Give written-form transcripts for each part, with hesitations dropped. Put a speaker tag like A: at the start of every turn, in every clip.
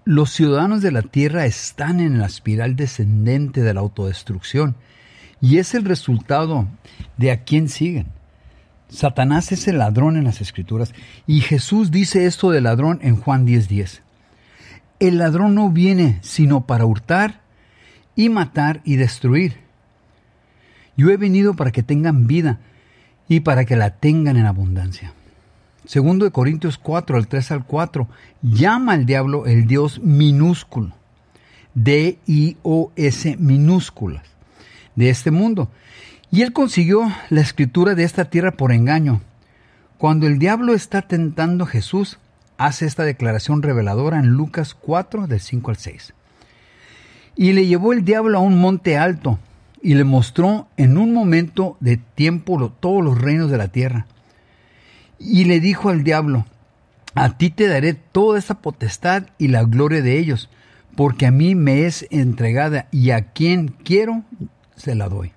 A: Los ciudadanos de la tierra están en la espiral descendente de la autodestrucción y es el resultado de a quién siguen. Satanás es el ladrón en las Escrituras y Jesús dice esto del ladrón en Juan 10:10. El ladrón no viene sino para hurtar y matar y destruir. Yo he venido para que tengan vida y para que la tengan en abundancia. Segundo de Corintios 4, al 3 al 4, llama al diablo el Dios minúsculo, D-I-O-S minúsculas, de este mundo. Y él consiguió la escritura de esta tierra por engaño. Cuando el diablo está tentando a Jesús, hace esta declaración reveladora en Lucas 4, del 5 al 6. Y le llevó el diablo a un monte alto, y le mostró en un momento de tiempo todos los reinos de la tierra. Y le dijo al diablo, a ti te daré toda esta potestad y la gloria de ellos, porque a mí me es entregada y a quien quiero se la doy.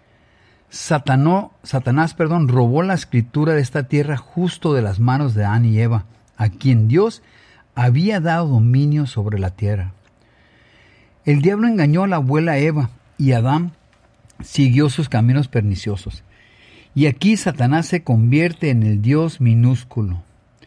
A: Satanás robó la escritura de esta tierra justo de las manos de Adán y Eva, a quien Dios había dado dominio sobre la tierra. El diablo engañó a la abuela Eva y Adán siguió sus caminos perniciosos. Y aquí Satanás se convierte en el Dios minúsculo,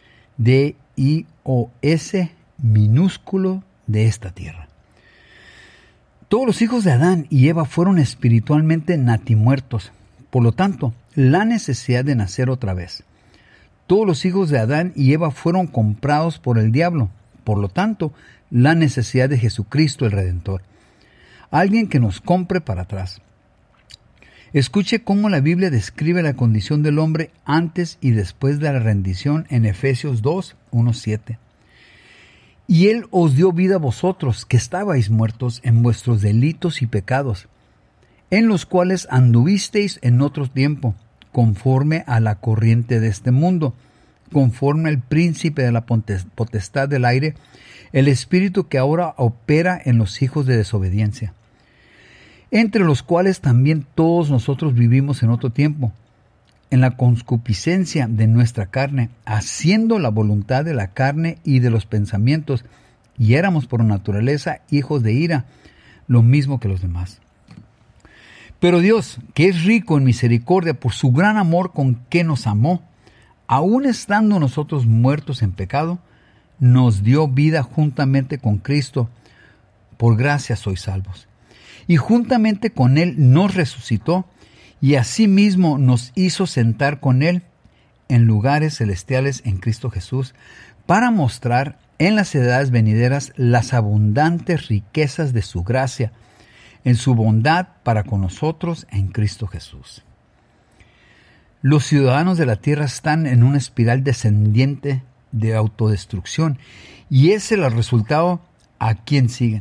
A: D-I-O-S minúsculo de esta tierra. Todos los hijos de Adán y Eva fueron espiritualmente natimuertos. Por lo tanto, la necesidad de nacer otra vez. Todos los hijos de Adán y Eva fueron comprados por el diablo. Por lo tanto, la necesidad de Jesucristo el Redentor. Alguien que nos compre para atrás. Escuche cómo la Biblia describe la condición del hombre antes y después de la rendición en Efesios 2, 1-7. Y Él os dio vida a vosotros, que estabais muertos en vuestros delitos y pecados, en los cuales anduvisteis en otro tiempo, conforme a la corriente de este mundo, conforme al príncipe de la potestad del aire, el espíritu que ahora opera en los hijos de desobediencia, entre los cuales también todos nosotros vivimos en otro tiempo, en la concupiscencia de nuestra carne, haciendo la voluntad de la carne y de los pensamientos, y éramos por naturaleza hijos de ira, lo mismo que los demás. Pero Dios, que es rico en misericordia por su gran amor con que nos amó, aun estando nosotros muertos en pecado, nos dio vida juntamente con Cristo. Por gracia sois salvos. Y juntamente con Él nos resucitó, y asimismo nos hizo sentar con Él en lugares celestiales en Cristo Jesús, para mostrar en las edades venideras las abundantes riquezas de su gracia, en su bondad para con nosotros en Cristo Jesús. Los ciudadanos de la tierra están en una espiral descendiente de autodestrucción, y ese es el resultado a quien siguen.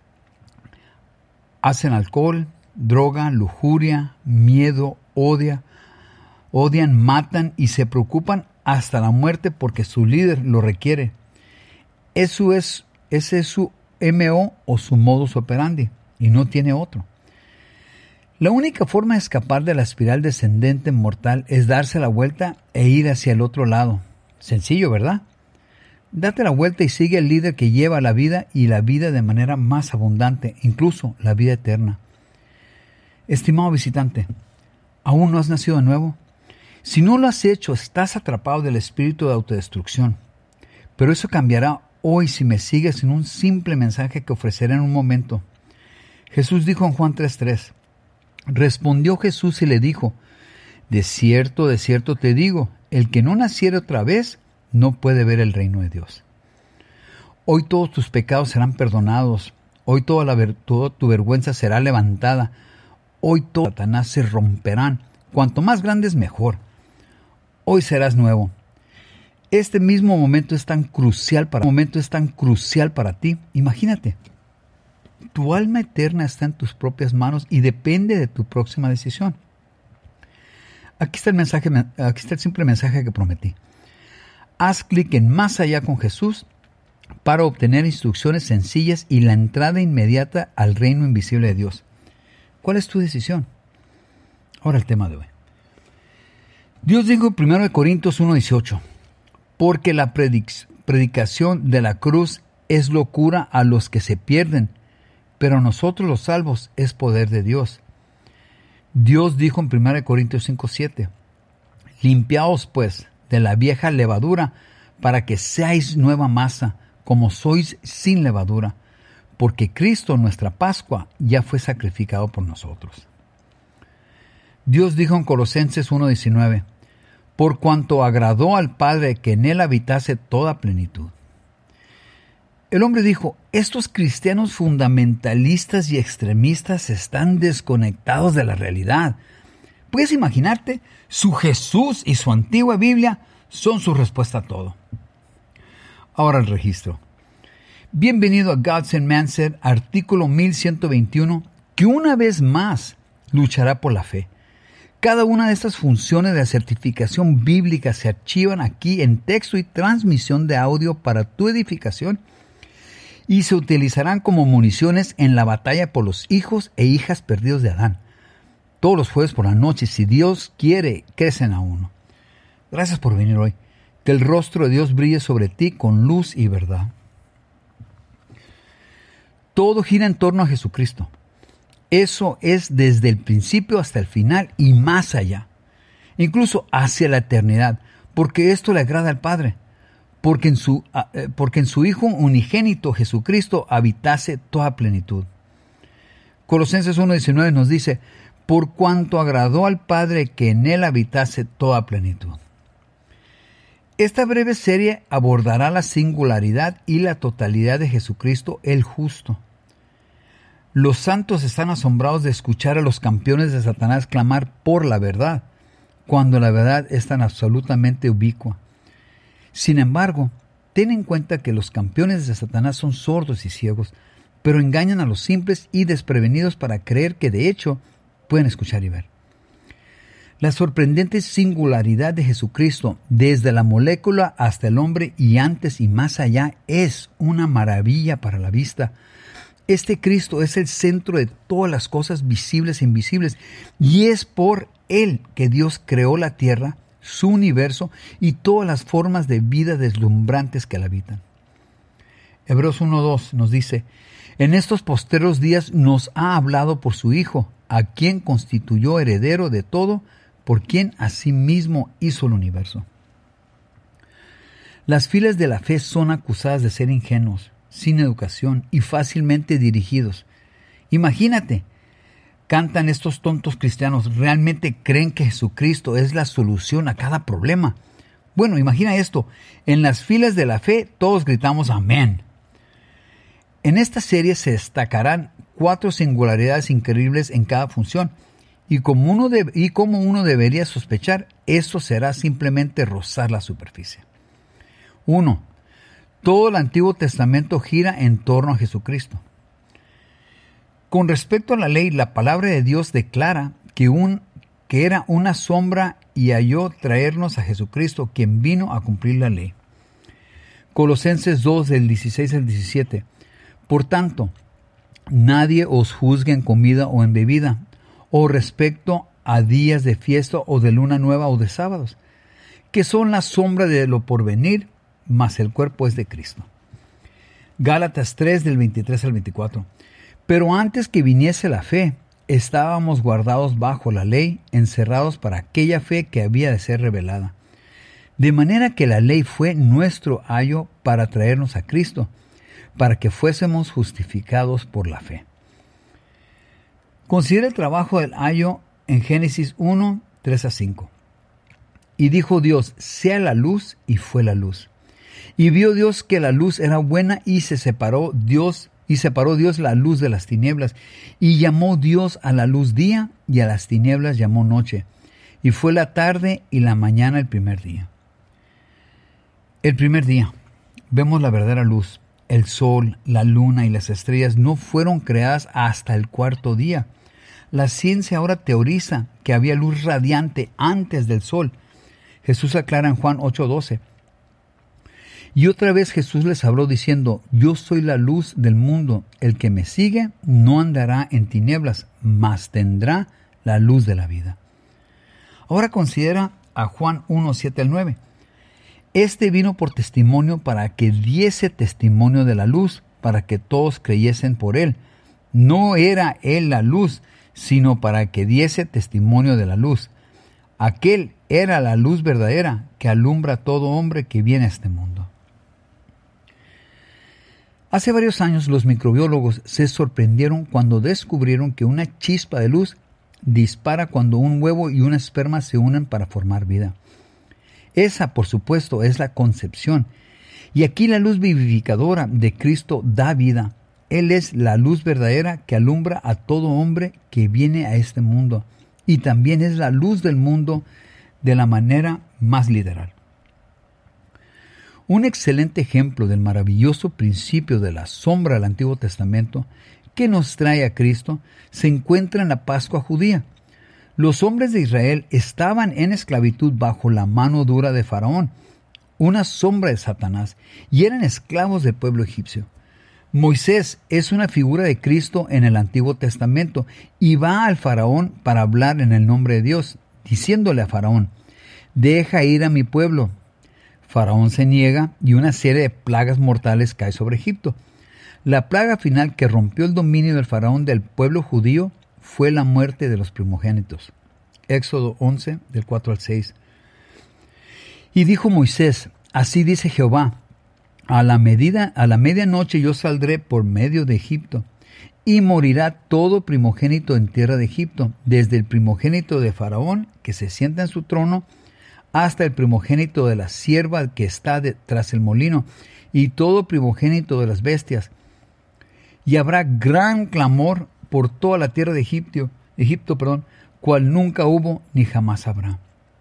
A: Hacen alcohol, droga, lujuria, miedo, odian, matan y se preocupan hasta la muerte porque su líder lo requiere. Ese es su MO o su modus operandi y no tiene otro. La única forma de escapar de la espiral descendente mortal es darse la vuelta e ir hacia el otro lado. Sencillo, ¿verdad? Date la vuelta y sigue al líder que lleva la vida y la vida de manera más abundante, incluso la vida eterna. Estimado visitante, ¿aún no has nacido de nuevo? Si no lo has hecho, estás atrapado del espíritu de autodestrucción. Pero eso cambiará hoy si me sigues en un simple mensaje que ofreceré en un momento. Jesús dijo en Juan 3:3, respondió Jesús y le dijo, de cierto te digo, el que no naciere otra vez, no puede ver el reino de Dios. Hoy todos tus pecados serán perdonados. Hoy toda tu vergüenza será levantada. Hoy todo Satanás se romperán. Cuanto más grandes, mejor. Hoy serás nuevo. Este mismo momento es tan crucial para ti. Imagínate. Tu alma eterna está en tus propias manos y depende de tu próxima decisión. Aquí está el simple mensaje que prometí. Haz clic en Más Allá con Jesús para obtener instrucciones sencillas y la entrada inmediata al reino invisible de Dios. ¿Cuál es tu decisión? Ahora el tema de hoy. Dios dijo en 1 Corintios 1:18, porque la predicación de la cruz es locura a los que se pierden, pero a nosotros los salvos es poder de Dios. Dios dijo en 1 Corintios 5:7, limpiaos pues de la vieja levadura, para que seáis nueva masa, como sois sin levadura, porque Cristo, nuestra Pascua, ya fue sacrificado por nosotros. Dios dijo en Colosenses 1:19, por cuanto agradó al Padre que en él habitase toda plenitud. El hombre dijo, estos cristianos fundamentalistas y extremistas están desconectados de la realidad. ¿Puedes imaginarte? Su Jesús y su antigua Biblia son su respuesta a todo. Ahora el registro. Bienvenido a Gods and Manser, artículo 1121, que una vez más luchará por la fe. Cada una de estas funciones de certificación bíblica se archivan aquí en texto y transmisión de audio para tu edificación y se utilizarán como municiones en la batalla por los hijos e hijas perdidos de Adán. Todos los jueves por la noche, si Dios quiere, crecen a uno. Gracias por venir hoy. Que el rostro de Dios brille sobre ti con luz y verdad. Todo gira en torno a Jesucristo. Eso es desde el principio hasta el final y más allá. Incluso hacia la eternidad. Porque esto le agrada al Padre. Porque en su Hijo unigénito Jesucristo habitase toda plenitud. Colosenses 1:19 nos dice, por cuanto agradó al Padre que en él habitase toda plenitud. Esta breve serie abordará la singularidad y la totalidad de Jesucristo el justo. Los santos están asombrados de escuchar a los campeones de Satanás clamar por la verdad, cuando la verdad es tan absolutamente ubicua. Sin embargo, ten en cuenta que los campeones de Satanás son sordos y ciegos, pero engañan a los simples y desprevenidos para creer que de hecho pueden escuchar y ver. La sorprendente singularidad de Jesucristo, desde la molécula hasta el hombre y antes y más allá, es una maravilla para la vista. Este Cristo es el centro de todas las cosas visibles e invisibles, y es por Él que Dios creó la tierra, su universo y todas las formas de vida deslumbrantes que la habitan. Hebreos 1:2 nos dice, en estos postreros días nos ha hablado por su Hijo, a quien constituyó heredero de todo, por quien asimismo hizo el universo. Las filas de la fe son acusadas de ser ingenuos, sin educación y fácilmente dirigidos. Imagínate, cantan estos tontos cristianos, ¿realmente creen que Jesucristo es la solución a cada problema? Bueno, imagina esto, en las filas de la fe todos gritamos amén. En esta serie se destacarán 4 singularidades increíbles en cada función, y como uno debería sospechar, esto será simplemente rozar la superficie. 1. Todo el Antiguo Testamento gira en torno a Jesucristo. Con respecto a la ley, la palabra de Dios declara que era una sombra y halló traernos a Jesucristo, quien vino a cumplir la ley. Colosenses 2, del 16 al 17. Por tanto, nadie os juzgue en comida o en bebida, o respecto a días de fiesta o de luna nueva o de sábados, que son la sombra de lo porvenir, mas el cuerpo es de Cristo. Gálatas 3, del 23 al 24. Pero antes que viniese la fe, estábamos guardados bajo la ley, encerrados para aquella fe que había de ser revelada. De manera que la ley fue nuestro ayo para traernos a Cristo, para que fuésemos justificados por la fe. Considera el trabajo del ayo en Génesis 1, 3 a 5. Y dijo Dios, sea la luz, y fue la luz. Y vio Dios que la luz era buena, y separó Dios la luz de las tinieblas. Y llamó Dios a la luz día, y a las tinieblas llamó noche. Y fue la tarde y la mañana el primer día. El primer día, vemos la verdadera luz. El sol, la luna y las estrellas no fueron creadas hasta el cuarto día. La ciencia ahora teoriza que había luz radiante antes del sol. Jesús aclara en Juan 8:12. Y otra vez Jesús les habló diciendo, yo soy la luz del mundo. El que me sigue no andará en tinieblas, mas tendrá la luz de la vida. Ahora considera a Juan 1:7 al 9. Este vino por testimonio para que diese testimonio de la luz, para que todos creyesen por él. No era él la luz, sino para que diese testimonio de la luz. Aquel era la luz verdadera que alumbra a todo hombre que viene a este mundo. Hace varios años los microbiólogos se sorprendieron cuando descubrieron que una chispa de luz dispara cuando un huevo y una esperma se unen para formar vida. Esa, por supuesto, es la concepción. Y aquí la luz vivificadora de Cristo da vida. Él es la luz verdadera que alumbra a todo hombre que viene a este mundo. Y también es la luz del mundo de la manera más literal. Un excelente ejemplo del maravilloso principio de la sombra del Antiguo Testamento que nos trae a Cristo se encuentra en la Pascua judía. Los hombres de Israel estaban en esclavitud bajo la mano dura de Faraón, una sombra de Satanás, y eran esclavos del pueblo egipcio. Moisés es una figura de Cristo en el Antiguo Testamento y va al Faraón para hablar en el nombre de Dios, diciéndole a Faraón: «Deja ir a mi pueblo». Faraón se niega y una serie de plagas mortales cae sobre Egipto. La plaga final que rompió el dominio del Faraón del pueblo judío fue la muerte de los primogénitos. Éxodo 11, del 4 al 6. Y dijo Moisés: «Así dice Jehová, a la medianoche yo saldré por medio de Egipto, y morirá todo primogénito en tierra de Egipto, desde el primogénito de Faraón, que se sienta en su trono, hasta el primogénito de la sierva que está tras el molino, y todo primogénito de las bestias. Y habrá gran clamor por toda la tierra de Egipto, cual nunca hubo ni jamás habrá».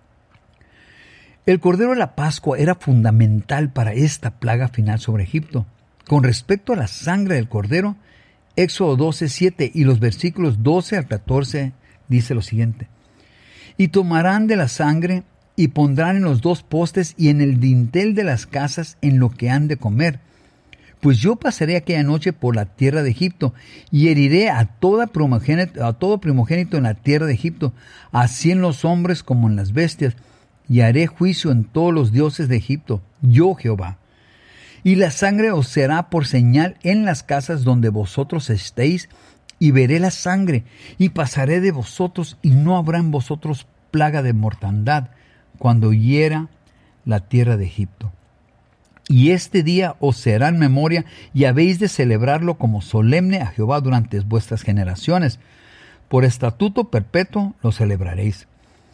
A: El Cordero de la Pascua era fundamental para esta plaga final sobre Egipto. Con respecto a la sangre del Cordero, Éxodo 12:7 y los versículos 12 al 14 dice lo siguiente: «Y tomarán de la sangre y pondrán en los dos postes y en el dintel de las casas en lo que han de comer. Pues yo pasaré aquella noche por la tierra de Egipto, y heriré a todo primogénito en la tierra de Egipto, así en los hombres como en las bestias, y haré juicio en todos los dioses de Egipto, yo Jehová. Y la sangre os será por señal en las casas donde vosotros estéis, y veré la sangre, y pasaré de vosotros, y no habrá en vosotros plaga de mortandad, cuando hiera la tierra de Egipto. Y este día os será en memoria, y habéis de celebrarlo como solemne a Jehová durante vuestras generaciones. Por estatuto perpetuo lo celebraréis».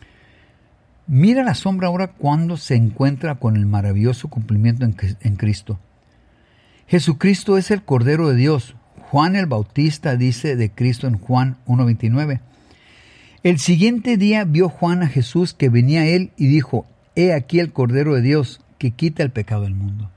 A: Mira la sombra ahora cuando se encuentra con el maravilloso cumplimiento en Cristo. Jesucristo es el Cordero de Dios. Juan el Bautista dice de Cristo en Juan 1:29. El siguiente día vio Juan a Jesús que venía a él y dijo: «He aquí el Cordero de Dios que quita el pecado del mundo».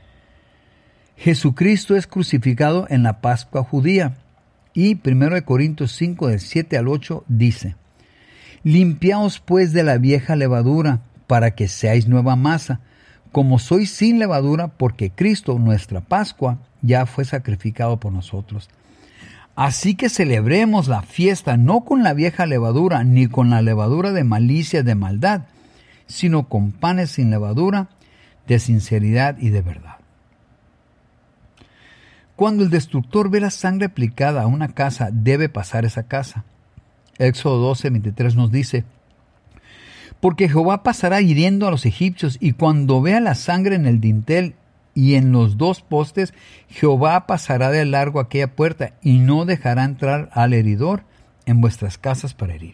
A: Jesucristo es crucificado en la Pascua judía, y 1 Corintios 5 del 7 al 8 dice: «Limpiaos pues de la vieja levadura, para que seáis nueva masa, como sois sin levadura, porque Cristo, nuestra Pascua, ya fue sacrificado por nosotros. Así que celebremos la fiesta no con la vieja levadura, ni con la levadura de malicia y de maldad, sino con panes sin levadura, de sinceridad y de verdad». Cuando el destructor ve la sangre aplicada a una casa, debe pasar esa casa. Éxodo 12:23 nos dice: «Porque Jehová pasará hiriendo a los egipcios, y cuando vea la sangre en el dintel y en los dos postes, Jehová pasará de largo aquella puerta, y no dejará entrar al heridor en vuestras casas para herir».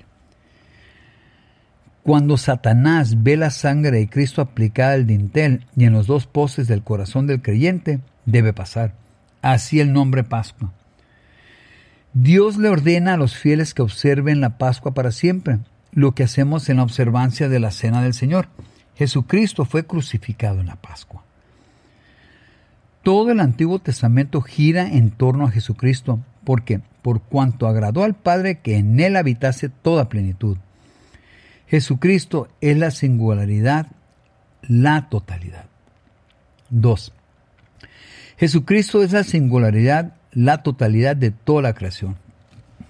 A: Cuando Satanás ve la sangre de Cristo aplicada al dintel y en los dos postes del corazón del creyente, debe pasar. Así el nombre Pascua. Dios le ordena a los fieles que observen la Pascua para siempre, lo que hacemos en la observancia de la Cena del Señor. Jesucristo fue crucificado en la Pascua. Todo el Antiguo Testamento gira en torno a Jesucristo, porque por cuanto agradó al Padre que en él habitase toda plenitud. Jesucristo es la singularidad, la totalidad. 2. Jesucristo es la singularidad, la totalidad de toda la creación.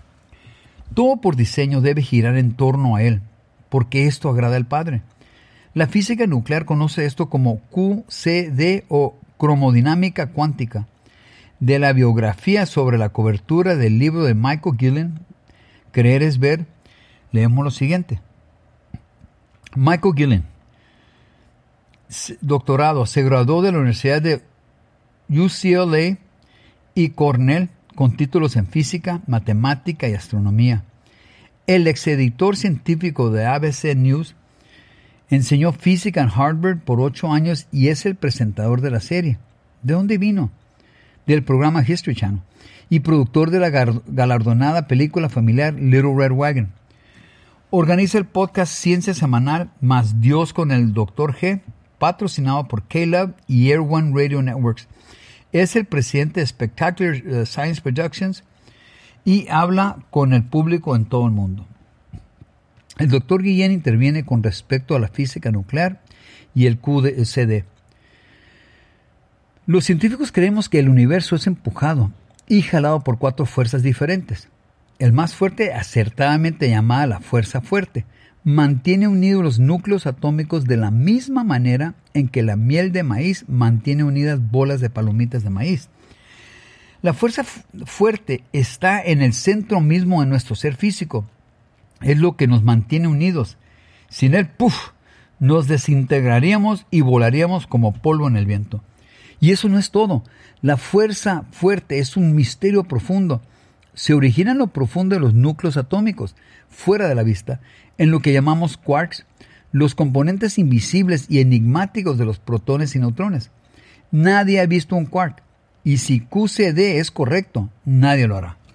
A: Todo por diseño debe girar en torno a Él, porque esto agrada al Padre. La física nuclear conoce esto como QCD o cromodinámica cuántica. De la biografía sobre la cobertura del libro de Michael Gillen, Creer es ver, leemos lo siguiente. Michael Gillen, doctorado, se graduó de la Universidad de UCLA y Cornell con títulos en física, matemática y astronomía. El exeditor científico de ABC News enseñó física en Harvard por 8 años y es el presentador de la serie. ¿De dónde vino? Del programa History Channel y productor de la galardonada película familiar Little Red Wagon. Organiza el podcast Ciencia Semanal Más Dios con el Dr. G, patrocinado por K-Lab y Air One Radio Networks. Es el presidente de Spectacular Science Productions y habla con el público en todo el mundo. El Dr. Guillén interviene con respecto a la física nuclear y el QCD. Los científicos creemos que el universo es empujado y jalado por 4 fuerzas diferentes. El más fuerte, acertadamente llamada la fuerza fuerte, mantiene unidos los núcleos atómicos de la misma manera en que la miel de maíz mantiene unidas bolas de palomitas de maíz. La fuerza fuerte está en el centro mismo de nuestro ser físico. Es lo que nos mantiene unidos. Sin él, ¡puf!, nos desintegraríamos y volaríamos como polvo en el viento. Y eso no es todo. La fuerza fuerte es un misterio profundo. Se origina en lo profundo de los núcleos atómicos, fuera de la vista, en lo que llamamos quarks, los componentes invisibles y enigmáticos de los protones y neutrones. Nadie ha visto un quark, y si QCD es correcto, nadie lo hará.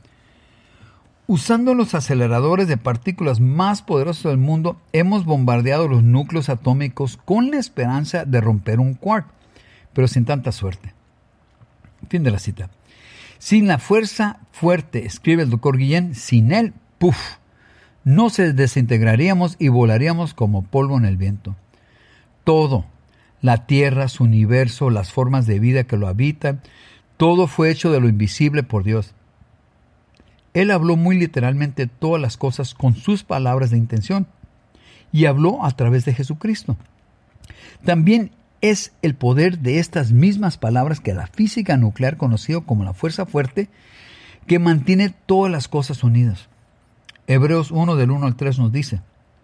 A: Usando los aceleradores de partículas más poderosos del mundo, hemos bombardeado los núcleos atómicos con la esperanza de romper un quark, pero sin tanta suerte. Fin de la cita. Sin la fuerza fuerte, escribe el Dr. Guillén, sin él, ¡puf!, nos desintegraríamos y volaríamos como polvo en el viento. Todo, la Tierra, su universo, las formas de vida que lo habitan, todo fue hecho de lo invisible por Dios. Él habló muy literalmente todas las cosas con sus palabras de intención y habló a través de Jesucristo. También es el poder de estas mismas palabras que la física nuclear, conocido como la fuerza fuerte, que mantiene todas las cosas unidas. Hebreos 1 del 1 al 3 nos dice: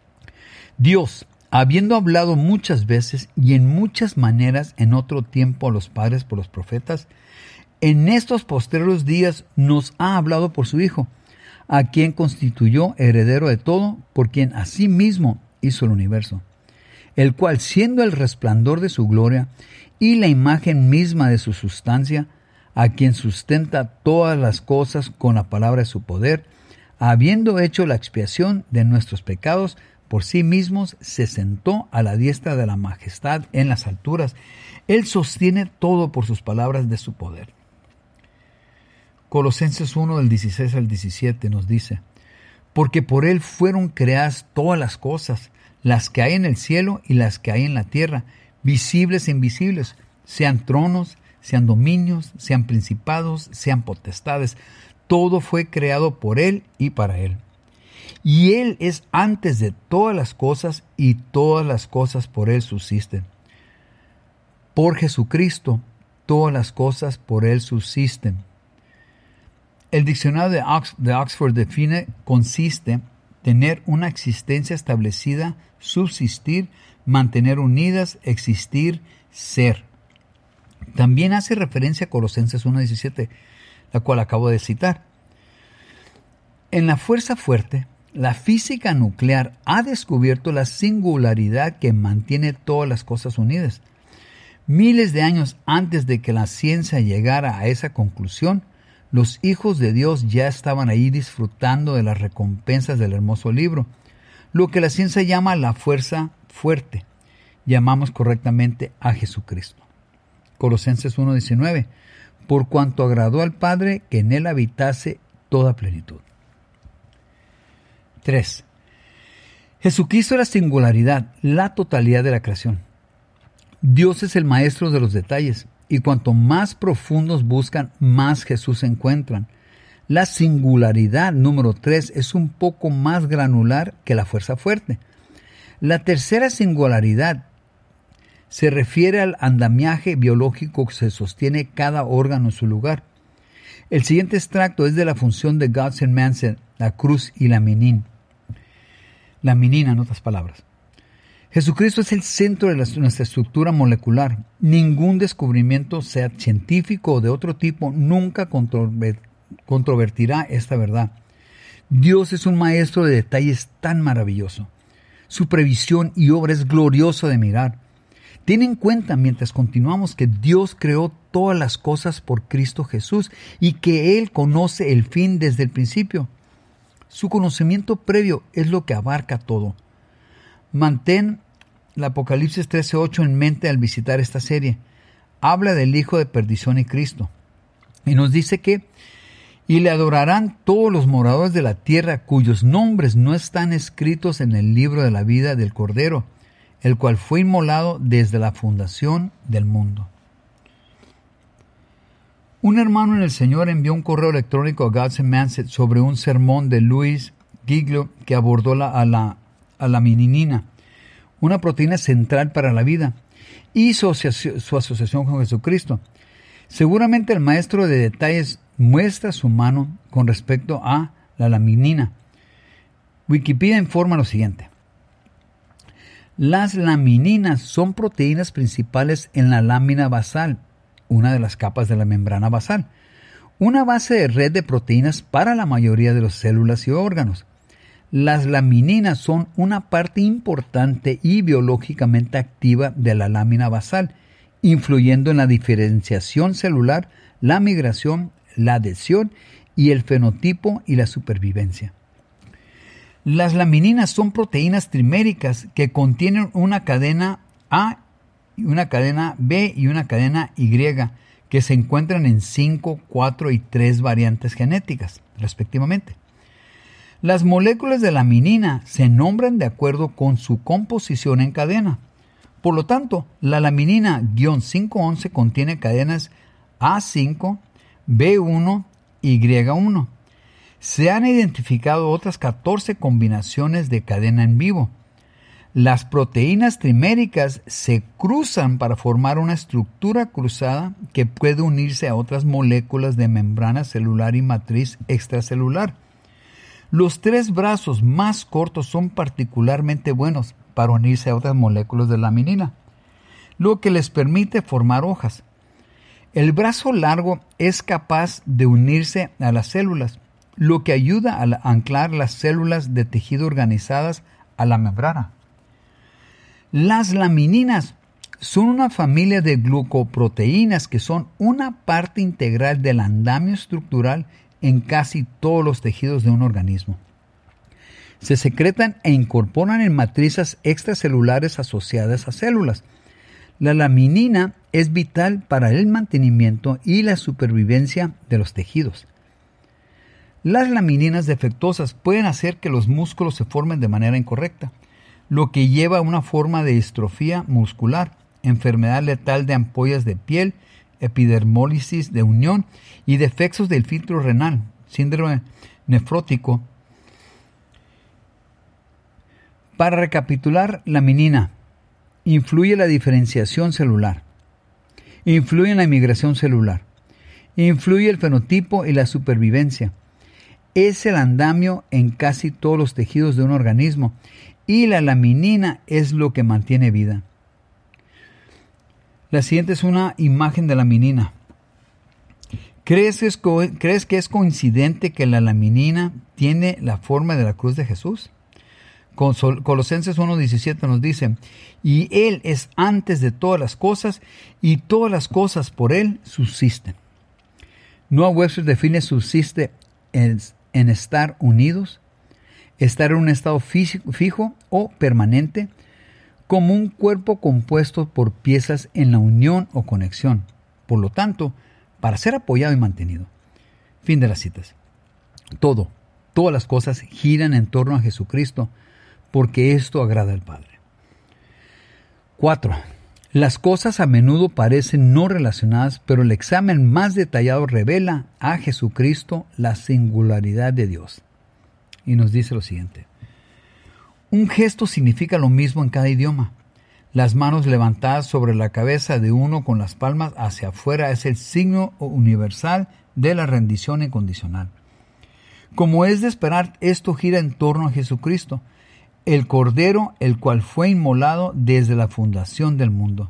A: Dios, habiendo hablado muchas veces y en muchas maneras en otro tiempo a los padres por los profetas, en estos postreros días nos ha hablado por su Hijo, a quien constituyó heredero de todo, por quien asimismo hizo el universo, el cual, siendo el resplandor de su gloria y la imagen misma de su sustancia, a quien sustenta todas las cosas con la palabra de su poder, habiendo hecho la expiación de nuestros pecados por sí mismos, se sentó a la diestra de la majestad en las alturas. Él sostiene todo por sus palabras de su poder. Colosenses 1 del 16 al 17 nos dice: porque por él fueron creadas todas las cosas, las que hay en el cielo y las que hay en la tierra, visibles e invisibles, sean tronos, sean dominios, sean principados, sean potestades. Todo fue creado por él y para él. Y él es antes de todas las cosas, y todas las cosas por él subsisten. Por Jesucristo, todas las cosas por él subsisten. El diccionario de Oxford define: consiste tener una existencia establecida, subsistir, mantener unidas, existir, ser. También hace referencia a Colosenses 1:17, la cual acabo de citar. En la fuerza fuerte, la física nuclear ha descubierto la singularidad que mantiene todas las cosas unidas. Miles de años antes de que la ciencia llegara a esa conclusión, los hijos de Dios ya estaban ahí disfrutando de las recompensas del hermoso libro, lo que la ciencia llama la fuerza fuerte. Llamamos correctamente a Jesucristo. Colosenses 1:19, por cuanto agradó al Padre que en él habitase toda plenitud. 3. Jesucristo es la singularidad, la totalidad de la creación. Dios es el maestro de los detalles, y cuanto más profundos buscan, más Jesús encuentran. La singularidad número 3 es un poco más granular que la fuerza fuerte. La tercera singularidad se refiere al andamiaje biológico que se sostiene cada órgano en su lugar. El siguiente extracto es de la función de God's and Man's, la cruz y la menina. La menina, en otras palabras. Jesucristo es el centro de nuestra estructura molecular. Ningún descubrimiento, sea científico o de otro tipo, nunca controvertirá esta verdad. Dios es un maestro de detalles tan maravilloso. Su previsión y obra es glorioso de mirar. Ten en cuenta mientras continuamos que Dios creó todas las cosas por Cristo Jesús y que Él conoce el fin desde el principio. Su conocimiento previo es lo que abarca todo. Mantén el Apocalipsis 13:8 en mente al visitar esta serie. Habla del Hijo de Perdición y Cristo. Y nos dice que y le adorarán todos los moradores de la tierra cuyos nombres no están escritos en el libro de la vida del Cordero, el cual fue inmolado desde la fundación del mundo. Un hermano en el Señor envió un correo electrónico a God's and Man's sobre un sermón de Louis Giglio que abordó a la meninina, una proteína central para la vida, y su asociación con Jesucristo. Seguramente el maestro de detalles muestra su mano con respecto a la laminina. Wikipedia informa lo siguiente. Las lamininas son proteínas principales en la lámina basal, una de las capas de la membrana basal, una base de red de proteínas para la mayoría de las células y órganos. Las lamininas son una parte importante y biológicamente activa de la lámina basal, influyendo en la diferenciación celular, la migración, la adhesión y el fenotipo y la supervivencia. Las lamininas son proteínas triméricas que contienen una cadena A, una cadena B y una cadena Y que se encuentran en 5, 4 y 3 variantes genéticas, respectivamente. Las moléculas de laminina se nombran de acuerdo con su composición en cadena. Por lo tanto, la laminina-511 contiene cadenas A5, B1, Y1. Se han identificado otras 14 combinaciones de cadena en vivo. Las proteínas triméricas se cruzan para formar una estructura cruzada que puede unirse a otras moléculas de membrana celular y matriz extracelular. Los 3 brazos más cortos son particularmente buenos para unirse a otras moléculas de laminina, lo que les permite formar hojas. El brazo largo es capaz de unirse a las células, lo que ayuda a anclar las células de tejido organizadas a la membrana. Las lamininas son una familia de glucoproteínas que son una parte integral del andamio estructural en casi todos los tejidos de un organismo. Se secretan e incorporan en matrices extracelulares asociadas a células. La laminina es vital para el mantenimiento y la supervivencia de los tejidos. Las lamininas defectuosas pueden hacer que los músculos se formen de manera incorrecta, lo que lleva a una forma de distrofia muscular, enfermedad letal de ampollas de piel, epidermólisis de unión y defectos del filtro renal, síndrome nefrótico. Para recapitular, laminina influye en la diferenciación celular, influye en la migración celular, influye el fenotipo y la supervivencia. Es el andamio en casi todos los tejidos de un organismo y la laminina es lo que mantiene vida. La siguiente es una imagen de laminina. ¿Crees que es coincidente que la laminina tiene la forma de la cruz de Jesús? Colosenses 1:17 nos dice, y Él es antes de todas las cosas, y todas las cosas por Él subsisten. Noah Webster define subsiste en estar unidos, estar en un estado fijo o permanente, como un cuerpo compuesto por piezas en la unión o conexión. Por lo tanto, para ser apoyado y mantenido. Fin de las citas. Todas las cosas giran en torno a Jesucristo, porque esto agrada al Padre. 4. Las cosas a menudo parecen no relacionadas, pero el examen más detallado revela a Jesucristo la singularidad de Dios. Y nos dice lo siguiente. Un gesto significa lo mismo en cada idioma. Las manos levantadas sobre la cabeza de uno con las palmas hacia afuera es el signo universal de la rendición incondicional. Como es de esperar, esto gira en torno a Jesucristo, el Cordero, el cual fue inmolado desde la fundación del mundo.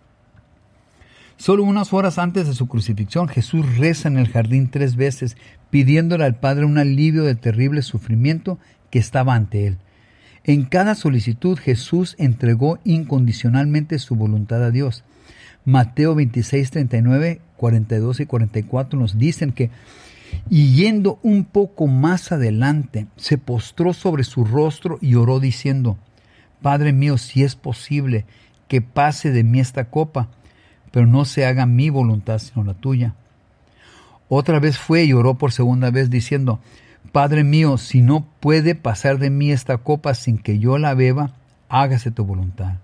A: Solo unas horas antes de su crucifixión, Jesús reza en el jardín 3 veces, pidiéndole al Padre un alivio del terrible sufrimiento que estaba ante él. En cada solicitud, Jesús entregó incondicionalmente su voluntad a Dios. Mateo 26, 39, 42 y 44 nos dicen que, y yendo un poco más adelante, se postró sobre su rostro y oró diciendo: Padre mío, si es posible, que pase de mí esta copa, pero no se haga mi voluntad sino la tuya. Otra vez fue y oró por segunda vez diciendo: Padre mío, si no puede pasar de mí esta copa sin que yo la beba, hágase tu voluntad.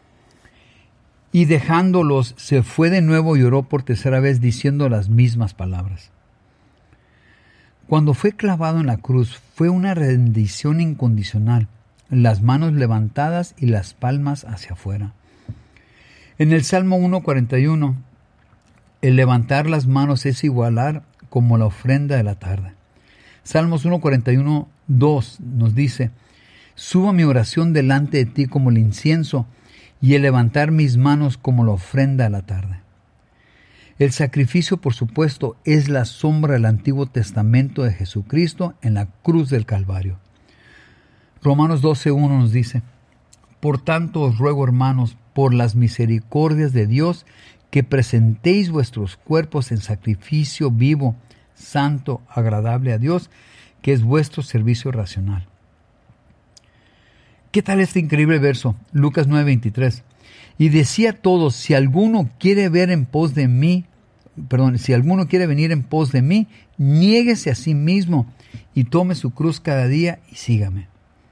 A: Y dejándolos, se fue de nuevo y oró por tercera vez diciendo las mismas palabras. Cuando fue clavado en la cruz, fue una rendición incondicional, las manos levantadas y las palmas hacia afuera. En el Salmo 1:41, el levantar las manos es igualar como la ofrenda de la tarde. Salmos 1:41, 2 nos dice: Suba mi oración delante de ti como el incienso, y el levantar mis manos como la ofrenda de la tarde. El sacrificio, por supuesto, es la sombra del Antiguo Testamento de Jesucristo en la cruz del Calvario. Romanos 12:1 nos dice: Por tanto os ruego, hermanos, por las misericordias de Dios, que presentéis vuestros cuerpos en sacrificio vivo, santo, agradable a Dios, que es vuestro servicio racional. ¿Qué tal este increíble verso? Lucas 9:23. Y decía a todos: si alguno quiere venir en pos de mí, niéguese a sí mismo y tome su cruz cada día y sígame.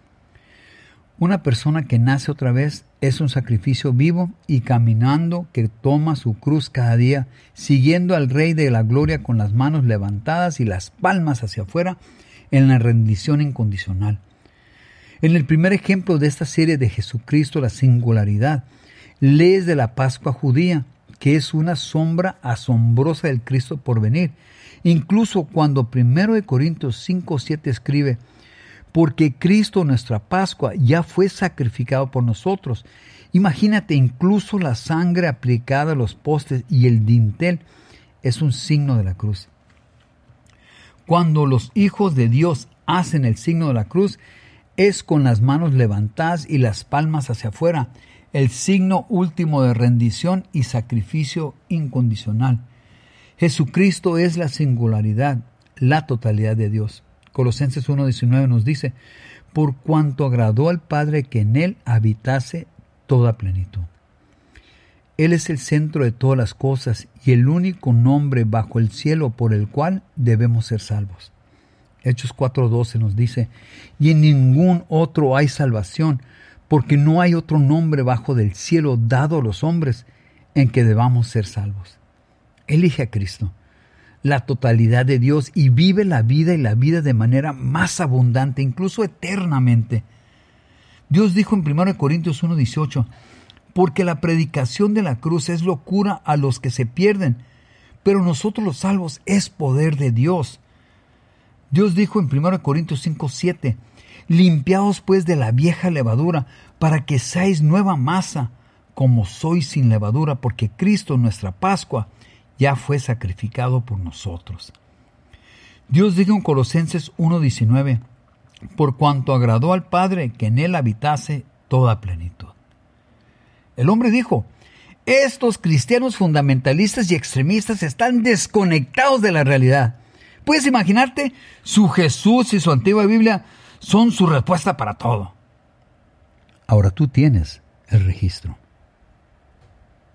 A: Una persona que nace otra vez es un sacrificio vivo y caminando que toma su cruz cada día, siguiendo al Rey de la Gloria con las manos levantadas y las palmas hacia afuera en la rendición incondicional. En el primer ejemplo de esta serie de Jesucristo, la singularidad, lees de la Pascua judía, que es una sombra asombrosa del Cristo por venir. Incluso cuando 1 Corintios 5:7 escribe: porque Cristo, nuestra Pascua, ya fue sacrificado por nosotros. Imagínate, incluso la sangre aplicada a los postes y el dintel es un signo de la cruz. Cuando los hijos de Dios hacen el signo de la cruz, es con las manos levantadas y las palmas hacia afuera, el signo último de rendición y sacrificio incondicional. Jesucristo es la singularidad, la totalidad de Dios. Colosenses 1:19 nos dice: por cuanto agradó al Padre que en Él habitase toda plenitud. Él es el centro de todas las cosas y el único nombre bajo el cielo por el cual debemos ser salvos. Hechos 4:12 nos dice: y en ningún otro hay salvación, porque no hay otro nombre bajo del cielo dado a los hombres en que debamos ser salvos. Elige a Cristo, la totalidad de Dios, y vive la vida y la vida de manera más abundante, incluso eternamente. Dios dijo en 1 Corintios 1:18: porque la predicación de la cruz es locura a los que se pierden, pero nosotros los salvos es poder de Dios. Dios dijo en 1 Corintios 5:7: limpiaos pues de la vieja levadura, para que seáis nueva masa, como sois sin levadura, porque Cristo, nuestra Pascua, ya fue sacrificado por nosotros. Dios dijo en Colosenses 1:19: por cuanto agradó al Padre que en Él habitase toda plenitud. El hombre dijo: estos cristianos fundamentalistas y extremistas están desconectados de la realidad. ¿Puedes imaginarte? Su Jesús y su antigua Biblia son su respuesta para todo. Ahora tú tienes el registro.